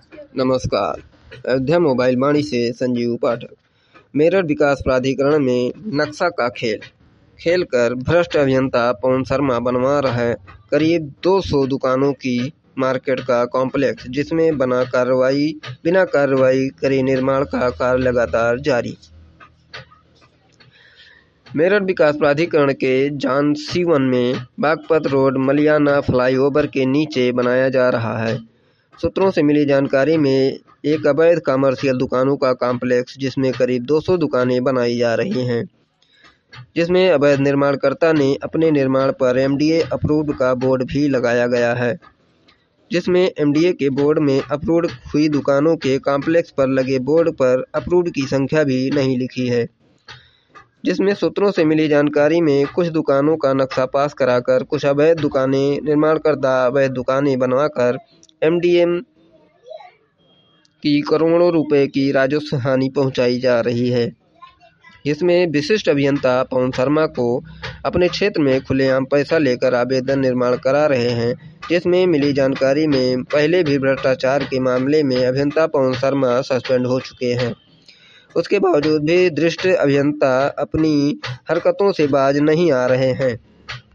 नमस्कार। अयोध्या मोबाइल वाणी से संजीव पाठक। मेरठ विकास प्राधिकरण में नक्शा का खेल कर भ्रष्ट अभियंता पवन शर्मा बनवा रहा है करीब 200 दुकानों की मार्केट का कॉम्प्लेक्स, जिसमें बिना कार्रवाई करे निर्माण का कार्य लगातार जारी। मेरठ विकास प्राधिकरण के झांसी वन में बागपत रोड मलियाना फ्लाईओवर के नीचे बनाया जा रहा है। सूत्रों से मिली जानकारी में एक अवैध कमर्शियल दुकानों का कॉम्प्लेक्स, जिसमें करीब 200 दुकानें बनाई जा रही हैं, जिसमें अवैध निर्माणकर्ता ने अपने निर्माण पर एमडीए अप्रूव्ड का बोर्ड भी लगाया गया है, जिसमें एमडीए के बोर्ड में अप्रूव्ड हुई दुकानों के कॉम्प्लेक्स पर लगे बोर्ड पर अप्रूव्ड की संख्या भी नहीं लिखी है। जिसमें सूत्रों से मिली जानकारी में कुछ दुकानों का नक्शा पास कराकर कुछ अवैध दुकानें निर्माणकर्ता अवैध दुकानें बनवाकर एमडीएम की करोड़ों रुपए की राजस्व हानि पहुंचाई जा रही है। इसमें विशिष्ट अभियंता पवन शर्मा को अपने क्षेत्र में खुलेआम पैसा लेकर अवैध निर्माण करा रहे हैं। जिसमें मिली जानकारी में पहले भी भ्रष्टाचार के मामले में अभियंता पवन शर्मा सस्पेंड हो चुके हैं। उसके बावजूद भी दृष्ट अभियंता अपनी हरकतों से बाज नहीं आ रहे हैं।